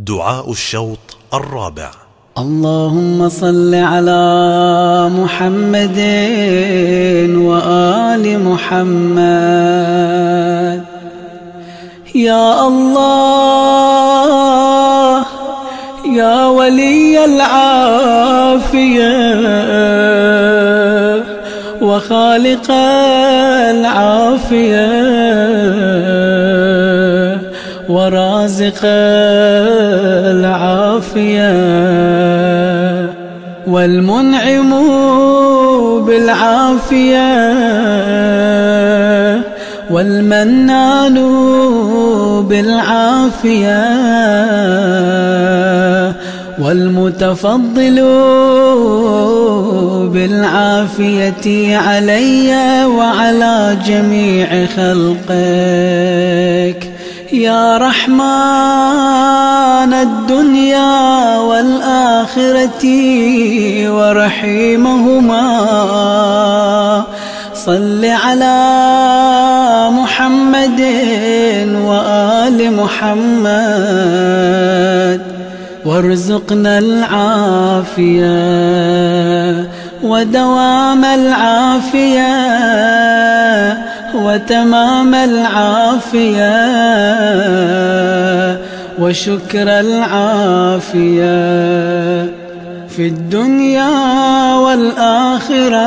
دعاء الشوط الرابع. اللهم صل على محمد وآل محمد. يا الله يا ولي العافية وخالق العافية ورازق العافية والمنعم بالعافية والمنان بالعافية والمتفضل بالعافية علي وعلى جميع خلقك يا رحمن الدنيا والآخرة ورحيمهما. صل على محمد وآل محمد وارزقنا العافية ودوام العافية وتمام العافية وشكر العافية في الدنيا والآخرة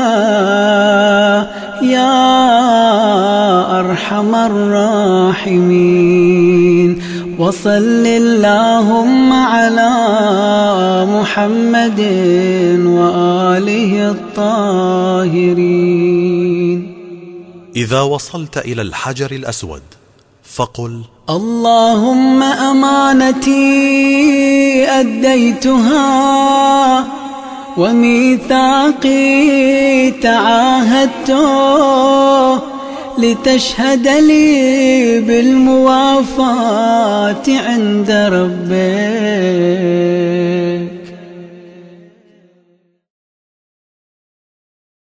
يا أرحم الراحمين. وصل اللهم على محمد وآله الطاهرين. إذا وصلت إلى الحجر الأسود فقل: اللهم أمانتي أديتها وميثاقي تعاهدته لتشهد لي بالموافاة عند ربك